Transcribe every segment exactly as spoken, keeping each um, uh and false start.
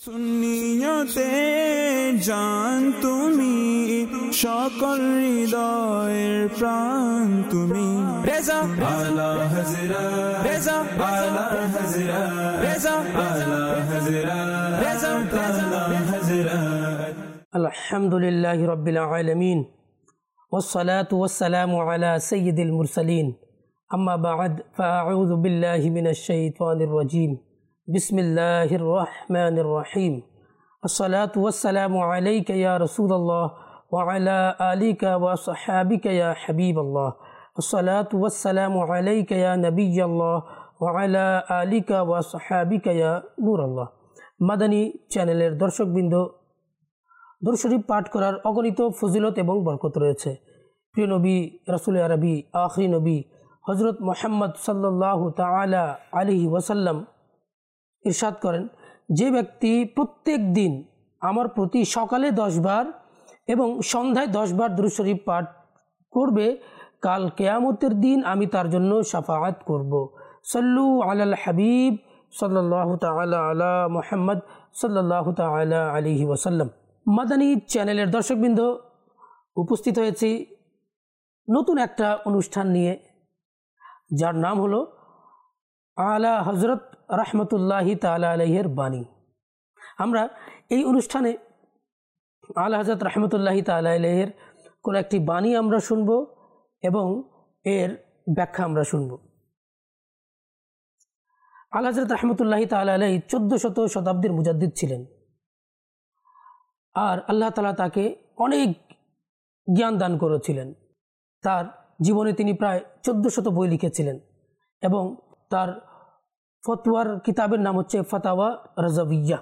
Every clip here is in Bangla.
সুন্নিয়তে জান তুমি, সকল হৃদয়ের প্রাণ তুমি। রেজা আলা হযরত, রেজা আলা হযরত, রেজা আলা হযরত, রেজা আলা হযরত। আলহামদুলিল্লাহি রাব্বিল আলামিন ওয়াসসালাতু ওয়াসসালামু আলা সাইয়্যিদিল মুরসালিন, আম্মা বা'দ, ফাআউযু বিল্লাহি মিনাশ শাইতানির রাজীম। বিসমিল্লাহির রহমানির রহিম। আসসালাতু ওয়াসসালামু আলাইকা ইয়া রাসূলুল্লাহ ওয়া আলা আলিকা ওয়া আসহাবিকা ইয়া হাবিবাল্লাহ। আসসালাতু ওয়াসসালামু আলাইকা ইয়া নবিয়াল্লাহ ওয়া আলা আলিকা ওয়া আসহাবিকা ইয়া নূরাল্লাহ। মাদানী চ্যানেলের দর্শকবৃন্দ, দরুদ শরীফ পাঠ করার অগণিত ফজিলত এবং বরকত রয়েছে। প্রিয় নবী রাসূল আরবি আখিরি নবী হযরত মুহাম্মদ সাল্লাল্লাহু তাআলা আলাইহি ওয়াসাল্লাম ইরশাদ করেন, যে ব্যক্তি প্রত্যেক দিন আমার প্রতি সকালে দশ বার এবং সন্ধ্যায় দশ বার দরুদ শরীফ পাঠ করবে, কাল কিয়ামতের দিন আমি তার জন্য শাফাআত করব। সাল্লু আলাল হাবিব সাল্লাল্লাহু তাআলা আলা মুহাম্মদ সাল্লাল্লাহু তাআলা আলাইহি ওয়াসাল্লাম। মাদানী চ্যানেলের দর্শকবৃন্দ, উপস্থিত হয়েছি নতুন একটা অনুষ্ঠান নিয়ে, যার নাম হলো আলা হযরত রাহমাতুল্লাহি তাআলা আলাইহির বাণী। আমরা এই অনুষ্ঠানে আলা হযরত রাহমাতুল্লাহি তাআলা আলাইহির কোন একটি বাণী আমরা শুনব এবং এর ব্যাখ্যা আমরা শুনব। আলা হযরত রাহমাতুল্লাহি তাআলা আলাইহি চোদ্দ শত শতাব্দীর মুজাদ্দিদ ছিলেন, আর আল্লাহ তাআলা তাকে অনেক জ্ঞান দান করেছিলেন। তার জীবনে তিনি প্রায় চোদ্দ শত বই লিখেছিলেন এবং তার ফতোয়ার কিতাবের নাম হচ্ছে ফাতাওয়া রাজাবিয়া।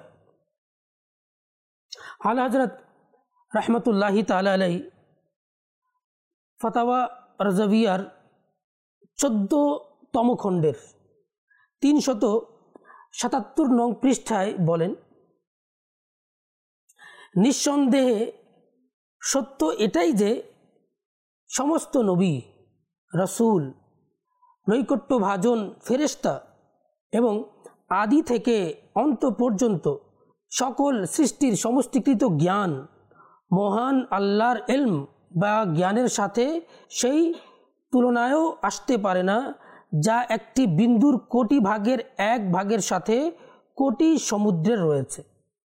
আলা হযরত রাহমাতুল্লাহি তাআলা আলাইহি ফাতাওয়া রাজাবিয়ার চোদ্দতম খণ্ডের তিনশত সাতাত্তর নং পৃষ্ঠায় বলেন, নিঃসন্দেহে সত্য এটাই যে সমস্ত নবী, রাসূল, নৈকট্যভাজন ফেরেশতা এবং আদি থেকে অন্ত পর্যন্ত সকল সৃষ্টির সমষ্টিকৃত জ্ঞান মহান আল্লাহর ইলম বা জ্ঞানের সাথে সেই তুলনায়ও আসতে পারে না, যা একটি বিন্দুর কোটি ভাগের এক ভাগের সাথে কোটি সমুদ্রের রয়েছে।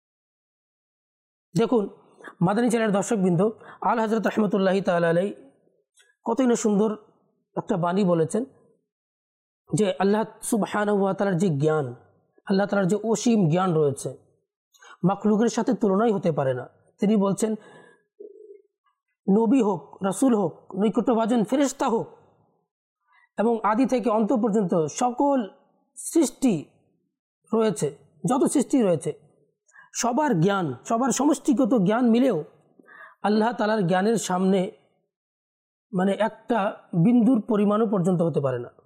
দেখুন মাদানী চ্যানেলের দর্শকবৃন্দ, আলা হযরত রাহমাতুল্লাহি তাআলা আলাইহি কতই না সুন্দর একটা বাণী বলেছেন যে আল্লাহ সুবহানাহু ওয়া তাআলার যে জ্ঞান, আল্লাহ তাআলার যে অসীম জ্ঞান রয়েছে, মাখলুকের সাথে তুলনাই হতে পারে না। তিনি বলছেন, নবী হোক, রাসূল হোক, নৈকট্যভাজন ফেরেশতা হোক এবং আদি থেকে অন্ত পর্যন্ত সকল সৃষ্টি রয়েছে, যত সৃষ্টি রয়েছে, সবার জ্ঞান, সবার সমষ্টিগত জ্ঞান মিলেও আল্লাহ তাআলার জ্ঞানের সামনে মানে একটা বিন্দুর পরিমাণও পর্যন্ত হতে পারে না।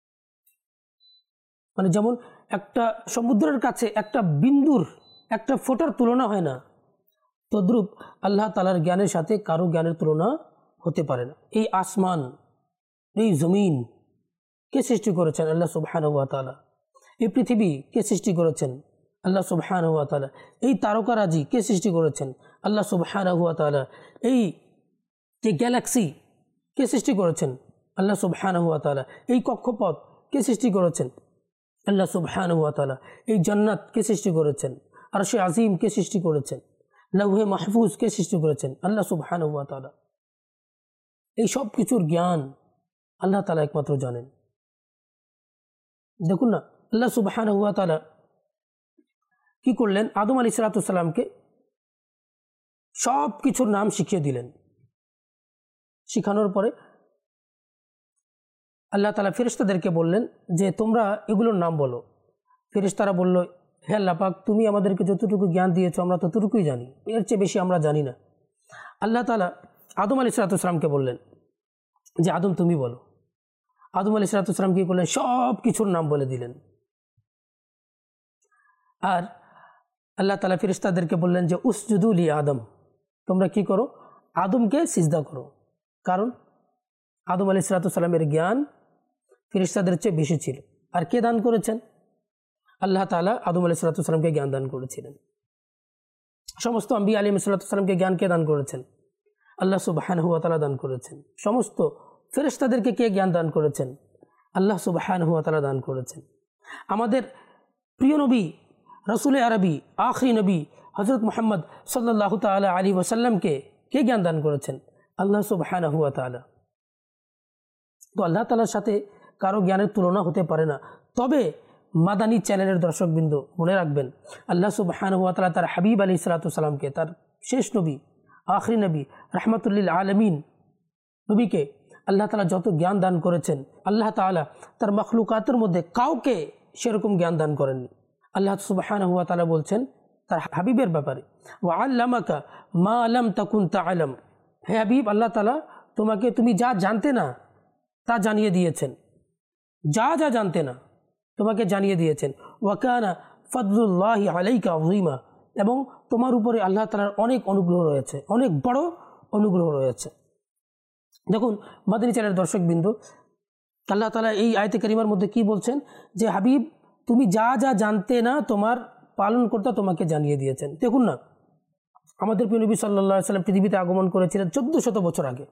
মানে যেমন একটা সমুদ্রের কাছে একটা বিন্দুর, একটা ফোঁটার তুলনা হয় না, তদ্রূপ আল্লাহ তাআলার জ্ঞানের সাথে কারো জ্ঞানের তুলনা হতে পারে না। এই আসমান, এই জমিন কে সৃষ্টি করেছেন? আল্লাহ সুবহানাহু ওয়া তাআলা। এই পৃথিবী কে সৃষ্টি করেছেন? আল্লাহ সুবহানাহু ওয়া তাআলা। এই তারকারাজি কে সৃষ্টি করেছেন? আল্লাহ সুবহানাহু ওয়া তাআলা। এই যে গ্যালাক্সি কে সৃষ্টি করেছেন? আল্লাহ সুবহানাহু ওয়া তাআলা। এই কক্ষপথ কে সৃষ্টি করেছেন? আল্লাহ সুবহানাহু ওয়া তাআলা। এই জান্নাত কে সৃষ্টি করেছেন? আরশে আজিম কে সৃষ্টি করেছেন? লৌহে মাহফুজ কে সৃষ্টি করেছেন? আল্লাহ সুবহানাহু ওয়া তাআলা। এই সব কিছুর জ্ঞান আল্লাহ তাআলা একমাত্র জানেন। দেখুন না, আল্লাহ সুবহানাহু ওয়া তাআলা কি করলেন? আদম আলাইহিস সালামকে সব কিছুর নাম শিখিয়ে দিলেন। শিখানোর পরে আল্লাহ তাআলা ফেরেশতাদেরকে বললেন যে তোমরা এগুলোর নাম বলো। ফেরেশতারা বলল, হে আল্লাহ পাক, তুমি আমাদেরকে যতটুকু জ্ঞান দিয়েছো আমরা ততটুকুই জানি, এর চেয়ে বেশি আমরা জানি না। আল্লাহ তাআলা আদম আলাইহিস সালামকে বললেন যে আদম তুমি বলো। আদম আলাইহিস সালাম কি করলেন? সব কিছুর নাম বলে দিলেন। আর আল্লাহ তাআলা ফেরেশতাদেরকে বললেন যে উসজুদু লি আদম, তোমরা কি করো? আদমকে সিজদা করো। কারণ আদম আলাইহিস সালামের জ্ঞান ফেরেশতাদের চেয়ে বেশি ছিল। আর কে দান করেছেন? আল্লাহ তাআলা আদম আলাইহিস সালামকে জ্ঞান দান করেছিলেন। সমস্ত আম্বিয়া আলাইহিস সালামকে জ্ঞান কে দান করেছেন? আল্লাহ সুবহানাহু ওয়া তাআলা দান করেছেন। সমস্ত ফেরেশতাদেরকে কে জ্ঞান দান করেছেন? আল্লাহ সুবহানাহু ওয়া তাআলা দান করেছেন। আমাদের প্রিয় নবী রাসূলে আরবি আখরি নবী হযরত মুহাম্মদ সাল্লাল্লাহু তাআলা আলাইহি ওয়াসাল্লামকে কে জ্ঞান দান করেছেন? আল্লাহ সুবহানাহু ওয়া তাআলা। তো আল্লাহ তাআলার সাথে কারো জ্ঞানের তুলনা হতে পারে না। তবে মাদানী চ্যানেলের দর্শকবৃন্দ মনে রাখবেন, আল্লাহ সুবহানাহু ওয়া তাআলা তার হাবিব আলাইহিস সালাতু ওয়াস সালামকে, তার শেষ নবী আখরি নবী রাহমাতুল লিল আলামিন নবীকে আল্লাহ তাআলা যত জ্ঞান দান করেছেন, আল্লাহ তাআলা তার মখলুকাতের মধ্যে কাউকে সেরকম জ্ঞান দান করেননি। আল্লাহ সুবহানাহু ওয়া তাআলা বলছেন তার হাবিবের ব্যাপারে, ওয়া আল্লামাকা মা লাম তাকুন তা'লাম, হে হাবিব আল্লাহ তাআলা তোমাকে তুমি যা জানতে না তা জানিয়ে দিয়েছেন, যা যা জানতে না তোমাকে জানিয়ে দিয়েছেন। ওয়া কানা ফাদলুল্লাহি আলাইকা আযীমা, এবং তোমার উপরে আল্লাহ তাআলার অনেক অনুগ্রহ রয়েছে, অনেক বড় অনুগ্রহ রয়েছে। দেখুন মাদানী চ্যানেলের দর্শকবৃন্দ, আল্লাহ তাআলা এই আয়াতে কারিমার মধ্যে কি বলছেন যে হাবিব তুমি যা যা জানতে না তোমার পালনকর্তা তোমাকে জানিয়ে দিয়েছেন। দেখুন না, আমাদের প্রিয় নবী সাল্লাল্লাহু আলাইহি ওয়াসাল্লাম পৃথিবীতে আগমন করেছিলেন চোদ্দ শত বছর আগে,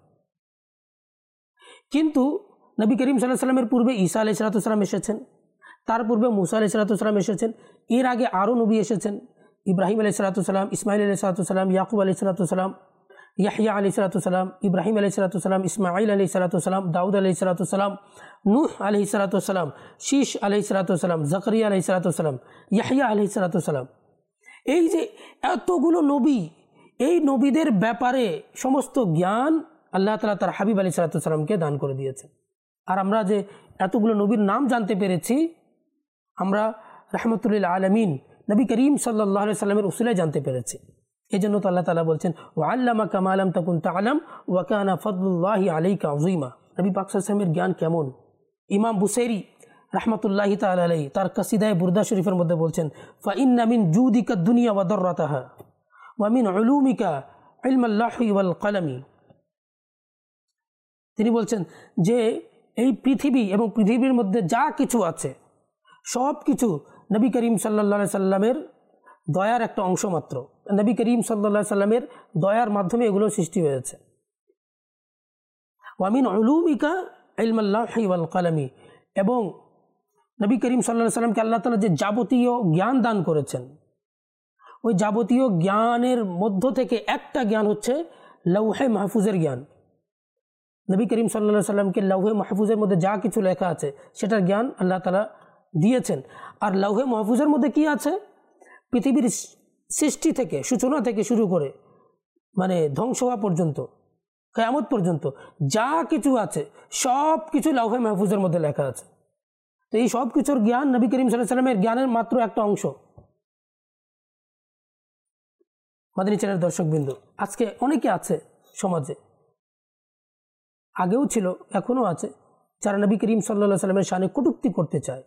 কিন্তু নবী করিম সাল্লাল্লাহু আলাইহি ওয়াসাল্লামের পূর্বে ঈসা আলাইহিস সালাম এসেছেন, তার পূর্বে মুসা আলাইহিস সালাম এসেছেন, এর আগে আরও নবী এসেছেন, ইব্রাহিম আলাইহিস সালাম, ইসমাইল আলাইহিস সালাম, ইয়াকুব আলাইহিস সালাম, ইয়াহইয়া আলাইহিস সালাম, ইব্রাহিম আলাইহিস সালাম, ইসমাইল আলাইহিস সালাম, দাউদ আলাইহিস সালাম, নূহ আলাইহিস সালাম, শীশ আলাইহিস সালাম, জাকারিয়া আলাইহিস সালাম, ইয়াহইয়া আলাইহিস সালাম। এই যে এতগুলো নবী, এই নবীদের ব্যাপারে সমস্ত জ্ঞান আল্লাহ তাআলা তার হাবিব আলাইহিস সালামকে দান করে দিয়েছেন। আর আমরা যে এতগুলো নবীর নাম জানতে পেরেছি, আমরা রাহমাতুল লিল আলামিন নবী করিম সাল্লাল্লাহু আলাইহি ওয়াসাল্লামের উসিলায় জানতে পেরেছি। এই জন্য তো আল্লাহ তাআলা বলছেন ওয়া আল্লামাকা মা লাম তাকুন তা'লাম ওয়া কানা ফাদলুল্লাহি আলাইকা আযীমা। নবী পাক সাল্লাল্লাহু আলাইহি ওয়াসাল্লামের জ্ঞান কেমন? ইমাম বুসাইরি রাহমাতুল্লাহি তাআলা আলাইহি তার কাসিদায়ে বুরদা শরীফের মধ্যে বলছেন ফা ইন্না মিন জুদিকা দুনিয়া ওয়া দাররাতাহা ওয়া মিন উলুমিকা ইলমাল লাহই ওয়াল কলমি। তিনি বলছেন যে এই পৃথিবী এবং পৃথিবীর মধ্যে যা কিছু আছে সব কিছু নবী করিম সাল্লাল্লাহু আলাইহি সাল্লামের দয়ার একটা অংশ মাত্র। নবী করিম সাল্লাল্লাহু আলাইহি সাল্লামের দয়ার মাধ্যমে এগুলো সৃষ্টি হয়েছে। ওয়া মিন উলুমিকা ইলমাল লাহই ওয়াল কলমি, এবং নবী করিম সাল্লাল্লাহু আলাইহি সাল্লামকে আল্লাহ তাআলা যে যাবতীয় জ্ঞান দান করেছেন, ওই যাবতীয় জ্ঞানের মধ্য থেকে একটা জ্ঞান হচ্ছে লৌহে মাহফুজের জ্ঞান। নবী করিম সাল্লাল্লাহু আলাইহি সাল্লামকে লৌহে মাহফুজের মধ্যে যা কিছু লেখা আছে সেটার জ্ঞান আল্লাহ তাআলা দিয়েছেন। আর লৌহে মাহফুজের মধ্যে কি আছে? পৃথিবীর সৃষ্টি থেকে, সূচনা থেকে শুরু করে মানে ধ্বংস হওয়া পর্যন্ত, কিয়ামত পর্যন্ত যা কিছু আছে সব কিছু লৌহে মাহফুজের মধ্যে লেখা আছে। তো এই সব কিছুর জ্ঞান নবী করিম সাল্লাল্লাহু আলাইহি সাল্লামের জ্ঞানের মাত্র একটা অংশ। মাদানী চ্যানেলের দর্শকবৃন্দ, আজকে অনেকে আছে সমাজে, আগেও ছিল এখনও আছে, যারা নবী করিম সাল্লাল্লাহু আলাইহি সাল্লামের শানে কটূক্তি করতে চায়,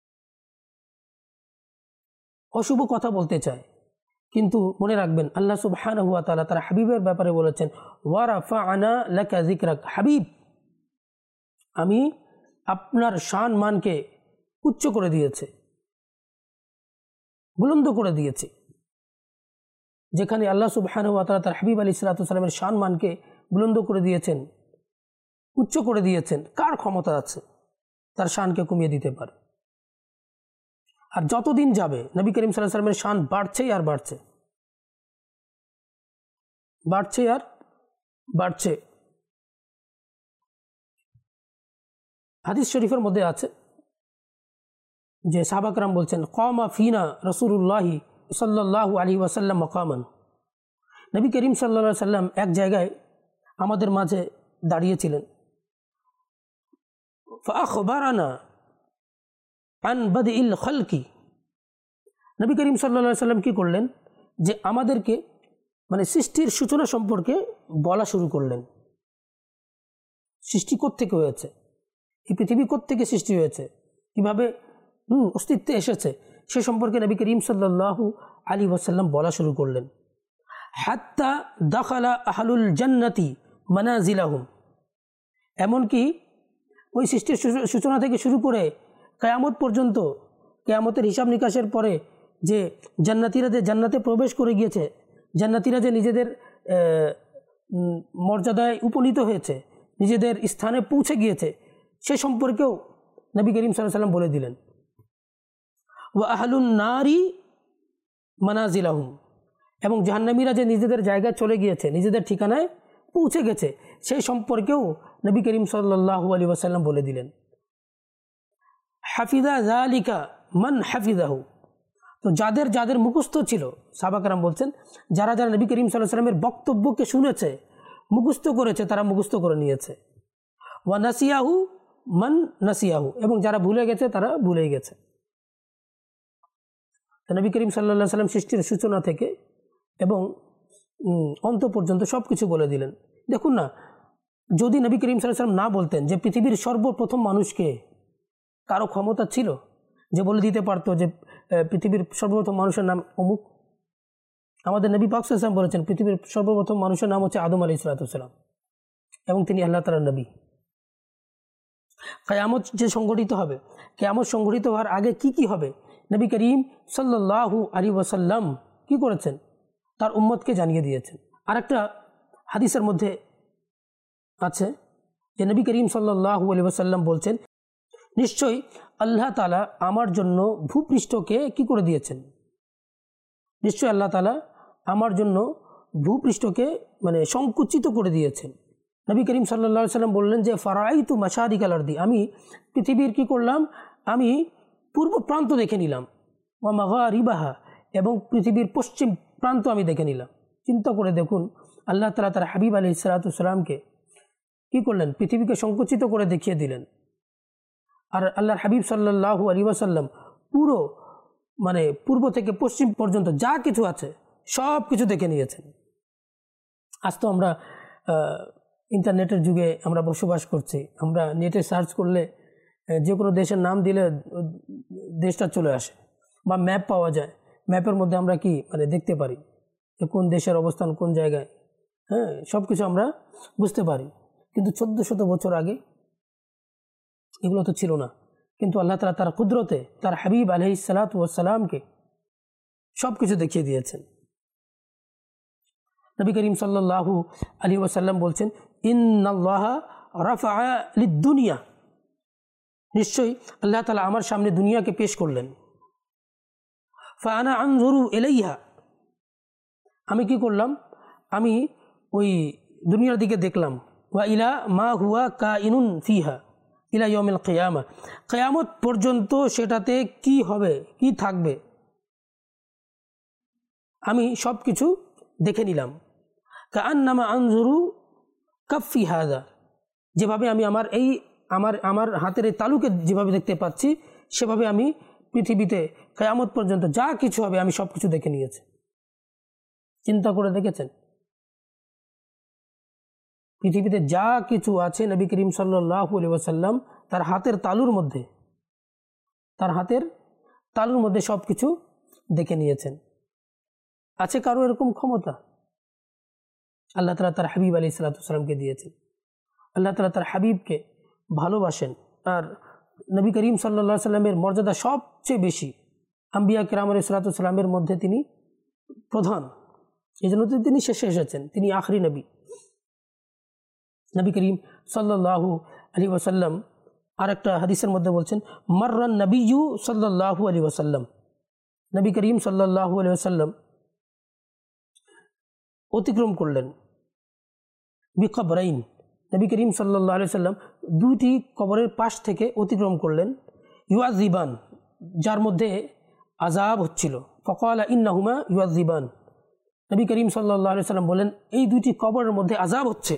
অশুভ কথা বলতে চায়। কিন্তু মনে রাখবেন আল্লাহ সুবহানাহু ওয়া তাআলা তার হাবিবের ব্যাপারে বলেছেন ওয়া রাফা'না লাকা যিকরাক, হাবিব আমি আপনার শান মানকে উচ্চ করে দিয়েছে, বুলন্দ করে দিয়েছি। যেখানে আল্লাহ সুবহানাহু ওয়া তাআলা তার হাবিব আলাইহিস সালাতু ওয়াস সালামের শান মানকে বুলন্দ করে দিয়েছেন, উচ্চ করে দিয়েছেন, কার ক্ষমতা আছে তার শানকে কমিয়ে দিতে পারে? আর যতদিন যাবে নবী করিম সাল্লাল্লাহু আলাইহি ওয়াসাল্লামের শান বাড়ছেই আর বাড়ছে, বাড়ছে আর বাড়ছে। হাদিস শরীফের মধ্যে আছে যে সাহাবা کرام বলছেন কামা ফিনা রাসূলুল্লাহি সাল্লাল্লাহু আলাইহি ওয়াসাল্লাম মাকামান, নবী করিম সাল্লাল্লাহু আলাইহি ওয়াসাল্লাম এক জায়গায় আমাদের মাঝে দাঁড়িয়েছিলেন। ফাআখবারানা আন বাদিল খালকি, নবী করিম সাল্লাল্লাহু আলাইহি ওয়াসাল্লাম কি করলেন যে আমাদেরকে মানে সৃষ্টির সূচনা সম্পর্কে বলা শুরু করলেন। সৃষ্টি কোত্থেকে হয়েছে, এই পৃথিবী কোত্থেকে সৃষ্টি হয়েছে, কিভাবে হুম অস্তিত্বে এসেছে সে সম্পর্কে নবী করিম সাল্লাল্লাহু আলাইহি ওয়াসাল্লাম বলা শুরু করলেন। হাত্তা দাখালা আহলুল জান্নাতি মানাজিলাহুম, এমনকি ওই সৃষ্টির সূচনা থেকে শুরু করে কিয়ামত পর্যন্ত, কিয়ামতের হিসাব নিকাশের পরে যে জান্নাতীরা যে জান্নাতে প্রবেশ করে গিয়েছে জান্নাতীরা যে নিজেদের মর্যাদায় উপনীত হয়েছে, নিজেদের স্থানে পৌঁছে গিয়েছে, সে সম্পর্কেও নবী করিম সাল্লাল্লাহু আলাইহি ওয়াসাল্লাম বলে দিলেন। ওয়া আহলুন নারি মানাজিলাহুম, এবং জাহান্নামীরা যে নিজেদের জায়গায় চলে গিয়েছে, নিজেদের ঠিকানায় পৌঁছে গেছে, সেই সম্পর্কেও নবী করিম সাল্লাল্লাহু আলাইহি ওয়াসাল্লাম বলে দিলেন। হাফিজা যালিকা মান হাফিজাহু, তো যাদের যাদের মুখস্থ ছিল, সাহাবা কেরাম বলছেন, যারা যারা নবী করিম সাল্লাল্লাহু আলাইহি ওয়াসাল্লামের বক্তব্যকে শুনেছে, মুখস্থ করেছে, তারা মুখস্থ করে নিয়েছে। ওয়া নাসিয়াহু মান নাসিয়াহু, এবং যারা ভুলে গেছে তারা ভুলেই গেছে। নবী করিম সাল্লাল্লাহু আলাইহি ওয়াসাল্লাম সৃষ্টির সূচনা থেকে এবং অন্ত পর্যন্ত সব কিছু বলে দিলেন। দেখুন না, যদি নবী করিম সাল্লাল্লাহু আলাইহি ওয়াসাল্লাম না বলতেন যে পৃথিবীর সর্বপ্রথম মানুষকে, কারো ক্ষমতা ছিল যে বলে দিতে পারতো যে পৃথিবীর সর্বপ্রথম মানুষের নাম অমুক? আমাদের নবী পাক সাল্লাল্লাহু আলাইহি ওয়াসাল্লাম বলেছেন পৃথিবীর সর্বপ্রথম মানুষের নাম হচ্ছে আদম আলাইহিস সালাম, এবং তিনি আল্লাহ তাআলার নবী। কিয়ামত যে সংগঠিত হবে, কিয়ামত সংগঠিত হওয়ার আগে কি কি হবে, নবী করিম সাল্লাল্লাহু আলাইহি ওয়াসাল্লাম কি করেছেন? তার উম্মতকে জানিয়ে দিয়েছেন। আরেকটা হাদিসের মধ্যে আছে যে নবী করিম সাল্লাল্লাহু আলাইহি ওয়াসাল্লাম বলছেন, নিশ্চয়ই আল্লাহ তাআলা আমার জন্য ভূপৃষ্ঠকে কি করে দিয়েছেন, নিশ্চয়ই আল্লাহ তাআলা আমার জন্য ভূপৃষ্ঠকে মানে সংকুচিত করে দিয়েছেন। নবী করিম সাল্লাল্লাহু আলাইহি ওয়াসাল্লাম বললেন যে ফারাইতু মাশারিকাল আরদি, আমি পৃথিবীর কি করলাম, আমি পূর্ব প্রান্ত দেখে নিলাম, ওয়া মাগারিবাহা, এবং পৃথিবীর পশ্চিম প্রান্ত আমি দেখে নিলাম। চিন্তা করে দেখুন, আল্লাহ তাআলা তার হাবিব আলাইহিস সালাতু ওয়াসসালামকে কি করলেন, পৃথিবীকে সংকুচিত করে দেখিয়ে দিলেন। আর আল্লাহর হাবিব সাল্লাল্লাহু আলাইহি ওয়াসাল্লাম পুরো মানে পূর্ব থেকে পশ্চিম পর্যন্ত যা কিছু আছে সব কিছু দেখে নিয়েছেন। আজ তো আমরা ইন্টারনেটের যুগে আমরা বসবাস করছি, আমরা নেটে সার্চ করলে যে কোনো দেশের নাম দিলে দেশটা চলে আসে, বা ম্যাপ পাওয়া যায়, ম্যাপের মধ্যে আমরা কি মানে দেখতে পারি যে কোন দেশের অবস্থান কোন জায়গায়, হ্যাঁ সব কিছু আমরা বুঝতে পারি। কিন্তু চোদ্দ শত বছর আগে এগুলো তো ছিল না, কিন্তু আল্লাহ তাআলা তার কুদরতে তার হাবিব আলাইহিস সালাতু ওয়াস সালামকে সব কিছু দেখিয়ে দিয়েছেন। নবী করিম সাল্লাল্লাহু আলাইহি ওয়াসাল্লাম বলছেন, ইন্নাল্লাহা রাফআ লিদ-দুনিয়া, নিশ্চয়ই আল্লাহ তাআলা আমার সামনে দুনিয়াকে পেশ করলেন। ফাআনা আনজুরু ইলাইহা, আমি কি করলাম, আমি ওই দুনিয়ার দিকে দেখলাম। ওয়া ইলা মা হুয়া কাইনুন ফিহা ইলা ইয়াউমিল কিয়ামা, কিয়ামত পর্যন্ত সেটাতে কি হবে, কি থাকবে, আমি সব কিছু দেখে নিলাম। কাআন্নামা আনজুরু কাফি হাযা, যেভাবে আমি আমার এই আমার আমার হাতের এই তালুকে যেভাবে দেখতে পাচ্ছি, সেভাবে আমি পৃথিবীতে কিয়ামত পর্যন্ত যা কিছু হবে আমি সব কিছু দেখে নিয়েছি। চিন্তা করে দেখেছেন, পৃথিবীতে যা কিছু আছে নবী করিম সাল্লাল্লাহু আলাইহি ওয়াসাল্লাম তার হাতের তালুর মধ্যে তার হাতের তালুর মধ্যে সব কিছু দেখে নিয়েছেন। আছে কারো এরকম ক্ষমতা? আল্লাহ তাআলা তার হাবিব আলাইহিস সালাতু ওয়াস সালামকে দিয়েছেন। আল্লাহ তাআলা তার হাবিবকে ভালোবাসেন, আর নবী করিম সাল্লাল্লাহু আলাইহি ওয়াসাল্লামের মর্যাদা সবচেয়ে বেশি। আম্বিয়া কিরাম আলাইহিস সালাতু ওয়াস সালামের মধ্যে তিনি প্রধান, এই জন্য তিনি শেষে এসেছেন, তিনি আখরি নবী। নবী করিম সাল্লাল্লাহু আলাইহি ওয়াসাল্লাম আরেকটা হাদিসের মধ্যে বলছেন, মাররান নবিয়্যু সাল্লাল্লাহু আলাইহি ওয়াসাল্লাম, নবী করিম সাল্লাল্লাহু আলাইহি ওয়াসাল্লাম অতিক্রম করলেন বিকবরাইন, নবী করিম সাল্লাল্লাহু আলাইহি ওয়াসাল্লাম দুইটি কবরের পাশ থেকে অতিক্রম করলেন। ইউআযিবান, যার মধ্যে আযাব হচ্ছিল। ফাকালা ইন্নাহুমা ইউআযিবান, নবী করিম সাল্লাল্লাহু আলাইহি ওয়াসাল্লাম বলেন এই দুইটি কবরের মধ্যে আযাব হচ্ছে।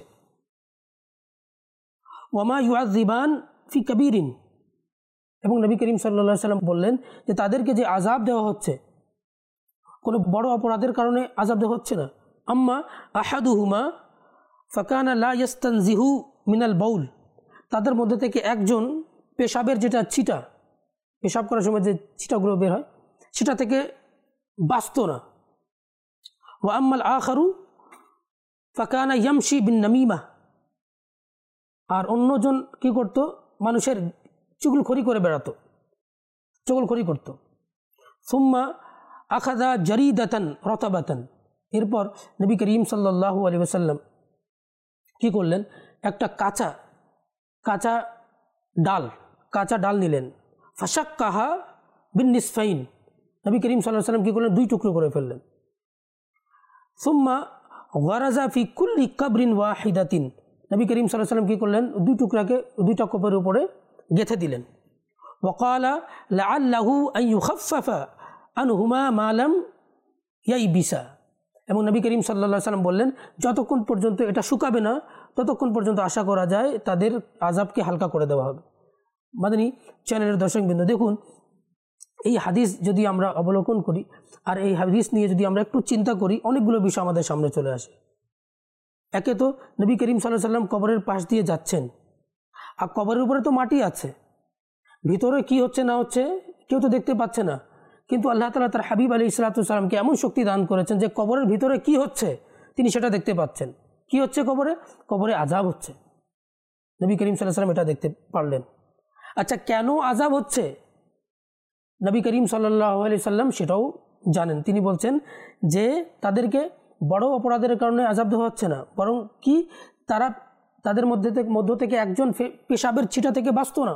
ওয়ামা ইউআযিবান ফি কাবীরিন, এবং নবী করিম সাল্লাল্লাহু আলাইহি ওয়াসাল্লাম বললেন যে তাদেরকে যে আযাব দেওয়া হচ্ছে কোনো বড় অপরাধের কারণে আযাব দেওয়া হচ্ছে না। আম্মা আহাদুহুমা ফাকানা লা ইস্তানজিহু মিনাল বাউল, তাদের মধ্যে থেকে একজন পেশাবের যেটা ছিটা, পেশাব করার সময় যে ছিটাগুলো বের হয় সেটা থেকে বাঁচত না। ওয়া আম্মাল আখারু ফাকানা ইয়ামশি বিন নামিমা, আর অন্যজন কি করত, মানুষের চুগলখড়ি করে বেড়াতো, চুগলখড়ি করত। সুম্মা আখাযা জারিদাতান রতাবাতান, এরপর নবী করিম সাল্লাল্লাহু আলাইহি ওয়াসাল্লাম কী করলেন, একটা কাঁচা কাঁচা ডাল কাঁচা ডাল নিলেন, ফাশাক্কাহা বিন নিসফাইন, নবী করিম সাল্লাল্লাহু আলাইহি ওয়াসাল্লাম কী করলেন, দুই টুকরো করে ফেললেন। সুম্মা গারাজা ফি কুল্লি কাবরিন ওয়াহিদাতিন, নবী করিম সাল্লাল্লাহু আলাইহি ওয়াসাল্লাম কী করলেন, দুই টুকরাকে দুইটা কোপের উপরে গেঁথে দিলেন। ওয়াকালা লাআল্লাহু আন ইউখাফফাফা আনহুমা মা লাম ইয়াইবিসা, এবং নবী করিম সাল্লাল্লাহু আলাইহি ওয়াসাল্লাম বললেন যতক্ষণ পর্যন্ত এটা শুকাবে না ততক্ষণ পর্যন্ত আশা করা যায় তাদের আযাবকে হালকা করে দেওয়া হবে। মাদানী চ্যানেলের দর্শকবৃন্দ, দেখুন এই হাদিস যদি আমরা অবলোকন করি আর এই হাদিস নিয়ে যদি আমরা একটু চিন্তা করি, অনেকগুলো বিষয় আমাদের সামনে চলে আসে। একে তো নবী করিম সাল্লাল্লাহু আলাইহি ওয়াসাল্লাম কবরের পাশ দিয়ে যাচ্ছেন, আর কবরের উপরে তো মাটি আছে, ভিতরে কি হচ্ছে না হচ্ছে কেউ তো দেখতে পাচ্ছে না, কিন্তু আল্লাহ তাআলা তার হাবিব আলাইহিস সালাতু ওয়াস সালামকে এমন শক্তি দান করেছেন যে কবরের ভিতরে কি হচ্ছে তিনি সেটা দেখতে পাচ্ছেন। কি হচ্ছে কবরে? কবরে আযাব হচ্ছে, নবী করিম সাল্লাল্লাহু আলাইহি ওয়াসাল্লাম এটা দেখতে পারলেন। আচ্ছা, কেন আযাব হচ্ছে নবী করিম সাল্লাল্লাহু আলাইহি সাল্লাম সেটাও জানেন। তিনি বলছেন যে তাদেরকে বড় অপরাধের কারণে আযাব দেওয়া হচ্ছে না, বরং কি তারা তাদের মধ্যে থেকে মধ্য থেকে একজন পেশাবের ছিটা থেকে বাঁচত না,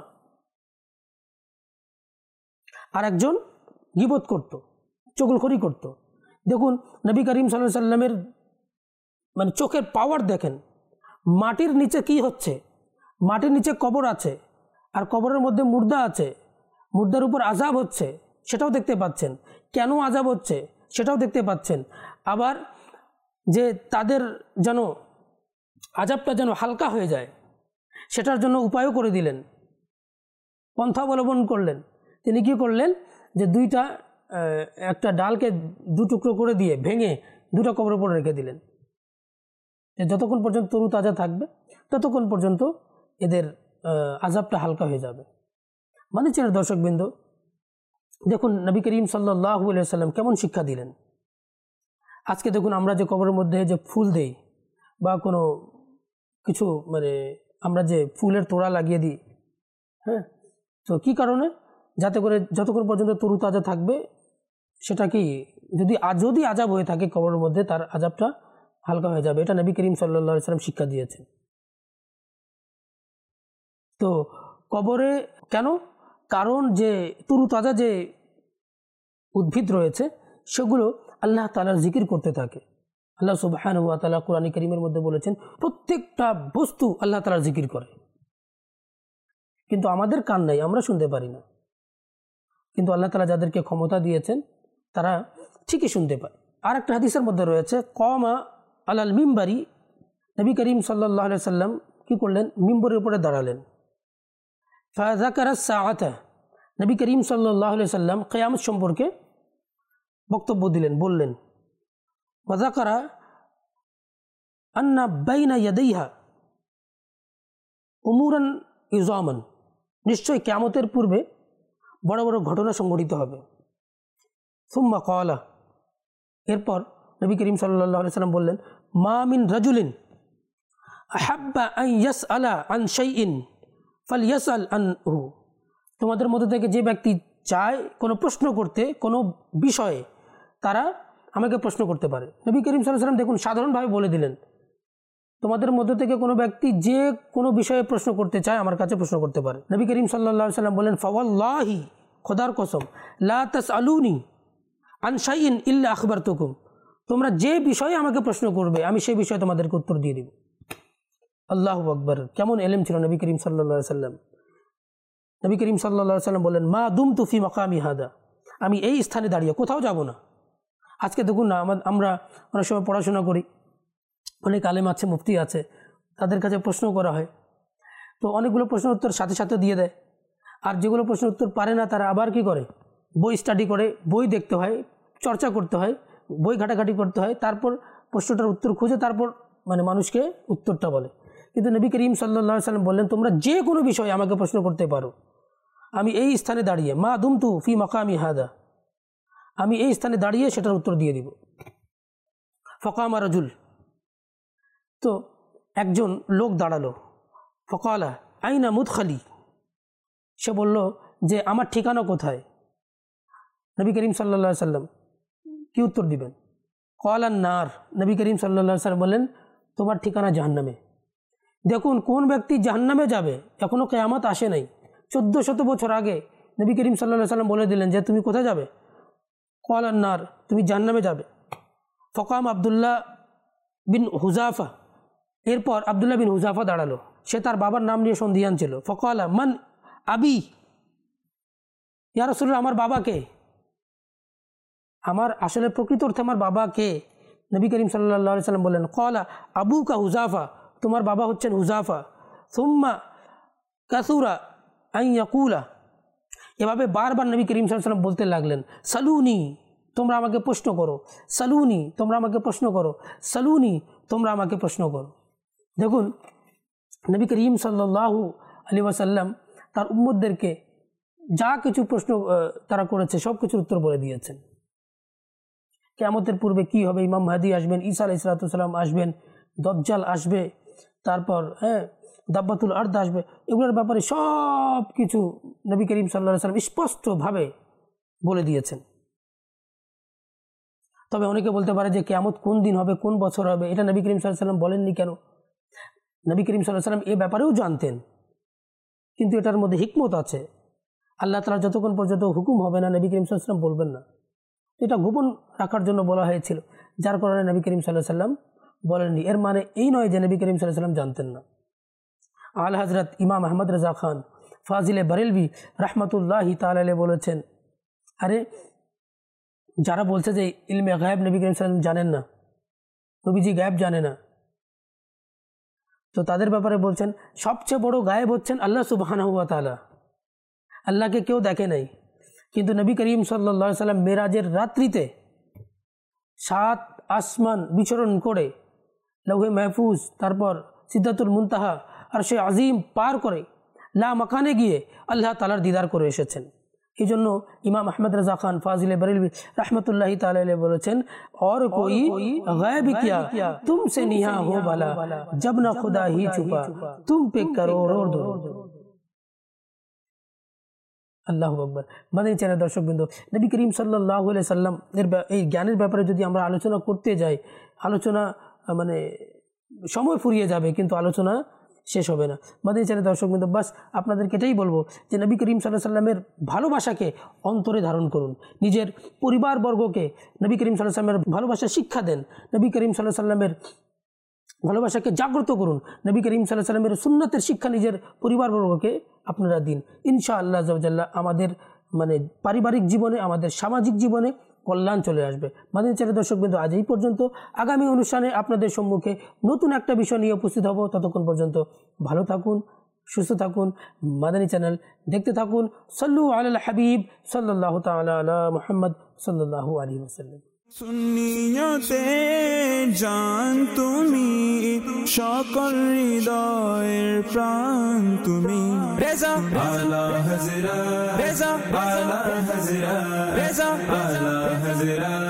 আর একজন গীবত করত, চগলখড়ি করত। দেখুন নবী করিম সাল্লাল্লাহু আলাইহি সাল্লামের মানে চোখের পাওয়ার দেখেন, মাটির নিচে কি হচ্ছে, মাটির নিচে কবর আছে আর কবরের মধ্যে মুর্দা আছে, মুর্দার উপর আযাব হচ্ছে সেটাও দেখতে পাচ্ছেন, কেন আযাব হচ্ছে সেটাও দেখতে পাচ্ছেন। আবার যে তাদের যেন আযাবটা যেন হালকা হয়ে যায় সেটার জন্য উপায়ও করে দিলেন, পন্থা অবলম্বন করলেন। তিনি কি করলেন যে দুইটা একটা ডালকে দু টুকরো করে দিয়ে ভেঙে দুটো কবরের উপর রেখে দিলেন, যতক্ষণ পর্যন্ত তরু তাজা থাকবে ততক্ষণ পর্যন্ত এদের আযাবটা হালকা হয়ে যাবে। মানে চেনার দর্শকবৃন্দ, দেখুন নবী করিম সাল্লাল্লাহু আলাইহি ওয়াসাল্লাম কেমন শিক্ষা দিলেন। আজকে দেখুন আমরা যে কবরের মধ্যে যে ফুল দেই বা কোনো কিছু মানে আমরা যে ফুলের তোড়া লাগিয়ে দিই, হ্যাঁ, তো কি কারণে? যাতে করে যতক্ষণ পর্যন্ত তরু তাজা থাকবে সেটা কি যদি যদি আযাব হয়ে থাকে কবরের মধ্যে তার আযাবটা হালকা হয়ে যাবে। এটা নবী করিম সাল্লাল্লাহু আলাইহি ওয়াসাল্লাম শিক্ষা দিয়েছেন। তো কবরে কেন? কারণ যে তরু তাজা যে উদ্ভিদ রয়েছে সেগুলো আল্লাহ তাআলার জিকির করতে থাকে। আল্লাহ সুবহানাহু ওয়া তাআলা কোরআন কারীমের মধ্যে বলেছেন প্রত্যেকটা বস্তু আল্লাহ তাআলার জিকির করে, কিন্তু আমাদের কান নাই, আমরা শুনতে পারি না। কিন্তু আল্লাহ তাআলা যাদেরকে ক্ষমতা দিয়েছেন তারা ঠিকই শুনতে পায়। আর একটা হাদিসের মধ্যে রয়েছে কমা আলাল মিম্বারি, নবী করিম সাল্লাল্লাহু আলাইহি সাল্লাম কি করলেন, মিম্বরের উপরে দাঁড়ালেন। ফাযাকারা সাআতা, নবী করিম সাল্লাল্লাহু আলাইহি সাল্লাম কিয়ামত সম্পর্কে বক্তব্য দিলেন, বললেন ওয়াযাকারা আন্না বাইনা ইয়াদাইহা উমুরান ইযামান, নিশ্চয় কিয়ামতের পূর্বে বড় বড় ঘটনা সংঘটিত হবে। সুম্মা ক্বালা, এরপর নবী করিম সাল্লাল্লাহু আলাইহি সাল্লাম বললেন মা মিন রাজুলিন আহাব্বা আন ইয়াসআলা আন শাইইন ফালইয়াসআল আনহু, তোমাদের মধ্যে থেকে যে ব্যক্তি চায় কোনো প্রশ্ন করতে কোনো বিষয়ে তারা আমাকে প্রশ্ন করতে পারে। নবী করিম সাল্লাল্লাহু আলাইহি সাল্লাম দেখুন সাধারণভাবে বলে দিলেন তোমাদের মধ্যে থেকে কোনো ব্যক্তি যে কোনো বিষয়ে প্রশ্ন করতে চায় আমার কাছে প্রশ্ন করতে পারে। নবী করিম সাল্লাল্লাহু আলাইহি সাল্লাম বলেন ফাওয়াল্লাহি, খোদার কসম, লা তাসআলুনি আন শাইইন ইল্লা আখবারতুকুম, তোমরা যে বিষয়ে আমাকে প্রশ্ন করবে আমি সেই বিষয়ে তোমাদেরকে উত্তর দিয়ে দেব। আল্লাহু আকবার, কেমন এলেম ছিল নবী করিম সাল্লাল্লাহু আলাইহি সাল্লাম। নবী করিম সাল্লাল্লাহু আলাইহি সাল্লাম বলেন মা দুমতু ফি মাকামি হাদা, আমি এই স্থানে দাঁড়িয়ে কোথাও যাব না। আজকে দেখুন না, আমরা অনেক সময় পড়াশোনা করি, অনেক আলেম আছে, মুফতি আছে, তাদের কাছে প্রশ্ন করা হয়, তো অনেকগুলো প্রশ্ন উত্তর সাথে সাথে দিয়ে দেয়, আর যেগুলো প্রশ্ন উত্তর পারে না তারা আবার কি করে, বই স্টাডি করে, বই দেখতে হয়, চর্চা করতে হয়, বই ঘাটাঘাটি করতে হয়, তারপর প্রশ্নটার উত্তর খুঁজে তারপর মানে মানুষকে উত্তরটা বলে। কিন্তু নবী করিম সাল্লাল্লাহু আলাইহি সাল্লাম বললেন তোমরা যে কোনো বিষয়ে আমাকে প্রশ্ন করতে পারো, আমি এই স্থানে দাঁড়িয়ে মা দুমতু ফি মাকামি হাদা, আমি এই স্থানে দাঁড়িয়ে সেটার উত্তর দিয়ে দিব। ফাকামা রাজুল, তো একজন লোক দাঁড়ালো। ফকালা আইনা মুদখালি, সে বলল যে আমার ঠিকানা কোথায়। নবী করিম সাল্লাল্লাহু আলাইহি সাল্লাম কি উত্তর দিবেন? ক্বালান নার, নবী করিম সাল্লাল্লাহু আলাইহি ওয়াসাল্লাম বলেন তোমার ঠিকানা জাহান্নামে। দেখুন কোন ব্যক্তি জাহান্নামে যাবে, এখনও কিয়ামত আসে নাই, চোদ্দো শত বছর আগে নবী করিম সাল্লাল্লাহু আলাইহি ওয়াসাল্লাম বলে দিলেন যে তুমি কোথায় যাবে, ক্বালান নার, তুমি জাহান্নামে যাবে। ফকাম আবদুল্লাহ বিন হুজাফা, এরপর আবদুল্লাহ বিন হুজাফা দাঁড়ালো, সে তার বাবার নাম নিয়ে সন্দিহান ছিল। ফকালা মান আবি, ইয়া রাসূলুল্লাহ আমার বাবা কে, আমার আসলে প্রকৃত অর্থে আমার বাবা কে? নবী করিম সাল্লাল্লাহু আলাইহি ওয়াসাল্লাম বললেন ক্বালা আবুকা হুজাফা, তোমার বাবা হচ্ছেন হুজাফা। সুম্মা কাসুরা আন ইয়াকুলা, এভাবে বারবার নবী করিম সাল্লাল্লাহু আলাইহি ওয়াসাল্লাম বলতে লাগলেন সালুনি, তোমরা আমাকে প্রশ্ন করো, সালুনি, তোমরা আমাকে প্রশ্ন করো, সালুনি, তোমরা আমাকে প্রশ্ন করো। দেখুন নবী করিম সাল্লাল্লাহু আলাইহি ওয়াসাল্লাম তার উম্মতদেরকে যা কিছু প্রশ্ন তারা করেছে সব কিছুর উত্তর বলে দিয়েছেন। কিয়ামতের পূর্বে কি হবে, ইমাম মাহদী আসবেন, ঈসা আলাইহিস সালাম আসবেন, দাজ্জাল আসবে, তারপর হ্যাঁ দাব্বাতুল আরদ আসবে, এগুলোর ব্যাপারে সব কিছু নবী করিম সাল্লাল্লাহু আলাইহি ওয়াসাল্লাম স্পষ্টভাবে বলে দিয়েছেন। তবে অনেকে বলতে পারে যে কিয়ামত কোন দিন হবে, কোন বছর হবে, এটা নবী করিম সাল্লাল্লাহু আলাইহি ওয়াসাল্লাম বলেননি কেন? নবী করিম সাল্লাল্লাহু আলাইহি ওয়াসাল্লাম এ ব্যাপারেও জানতেন, কিন্তু এটার মধ্যে হিকমত আছে। আল্লাহ তাআলা যতক্ষণ পর্যন্ত হুকুম হবে না নবী করিম সাল্লাল্লাহু আলাইহি ওয়াসাল্লাম বলবেন না, এটা গোপন রাখার জন্য বলা হয়েছিল, যার কারণে নবী করিম সাল্লাল্লাহু আলাইহি ওয়াসাল্লাম বলেননি। এর মানে এই নয় যে নবী করিম সাল্লাল্লাহু আলাইহি ওয়াসাল্লাম জানতেন না। আলা হযরত ইমাম আহমদ রাজা খান ফাজিলে বরেলভি রাহমাতুল্লাহি তাআলা আলাইহি বলেছেন, আরে যারা বলছে যে ইলমে গায়েব নবী করিম সাল্লাল্লাহু আলাইহি ওয়াসাল্লাম জানেন না, নবীজি গায়েব জানে না, তো তাদের ব্যাপারে বলছেন সবচেয়ে বড় গায়েব হচ্ছেন আল্লাহ সুবহানাহু ওয়া তাআলা। আল্লাহকে কেউ দেখে নাই, কিন্তু নবী করিম সাল্লাল্লাহু আলাইহি ওয়াসাল্লাম মেরাজের রাত্রিতে সাত আসমান বিচরণ করে লৌহে মাহফুজ, তারপর সিদরাতুল মুনতাহা, আরশে আজিম পার করে লা মাকানে গিয়ে আল্লাহ তাআলার দিদার করে এসেছেন। এই জন্য ইমাম আহমদ রাজা খান ফাজিলে বরেলভি রাহমাতুল্লাহি তাআলা আলাইহি বলেছেন, और कोई गायब क्या तुमसे निहा हो भला जब ना खुदा ही छुपा तुम पे करोड़ों दो। আল্লাহু আকবার। মাদানী চ্যানেল দর্শকবৃন্দ, নবী করিম সাল্লাল্লাহু আলাইহি সাল্লাম এর এই জ্ঞানের ব্যাপারে যদি আমরা আলোচনা করতে যাই, আলোচনা মানে সময় ফুরিয়ে যাবে, কিন্তু আলোচনা শেষ হবে না। মাদানী চ্যানেল দর্শকবৃন্দ, বাস আপনাদেরকে এটাই বলবো যে নবী করিম সাল্লাল্লাহু আলাইহি সাল্লামের ভালোবাসাকে অন্তরে ধারণ করুন, নিজের পরিবারবর্গকে নবী করিম সাল্লাল্লাহু আলাইহি সাল্লামের ভালোবাসা শিক্ষা দেন, নবী করিম সাল্লাল্লাহু আলাইহি সাল্লামের ভালোবাসাকে জাগ্রত করুন, নবী করিম সাল্লাল্লাহু আলাইহি সাল্লামের সুন্নতের শিক্ষা নিজের পরিবারবর্গকে আপনারা দিন। ইনশাআল্লাহ আল্লাহ জাল্লা আমাদের মানে পারিবারিক জীবনে, আমাদের সামাজিক জীবনে কল্যাণ চলে আসবে। মাদানী চ্যানেল দর্শকবৃন্দ, আজ এই পর্যন্ত। আগামী অনুষ্ঠানে আপনাদের সম্মুখে নতুন একটা বিষয় নিয়ে উপস্থিত হব। ততক্ষণ পর্যন্ত ভালো থাকুন, সুস্থ থাকুন, মাদানী চ্যানেল দেখতে থাকুন। সাল্লু আলাল হাবিব সাল্লাল্লাহু তাআলা আলা মুহাম্মদ সাল্লাল্লাহু আলাইহি ওয়াসাল্লাম। সুন্নিয়তে জান তুমি, সকল হৃদয়ের প্রাণ তুমি। রেজা আলা হযরত, রেজা আলা হযরত, রেজা আলা হযরত।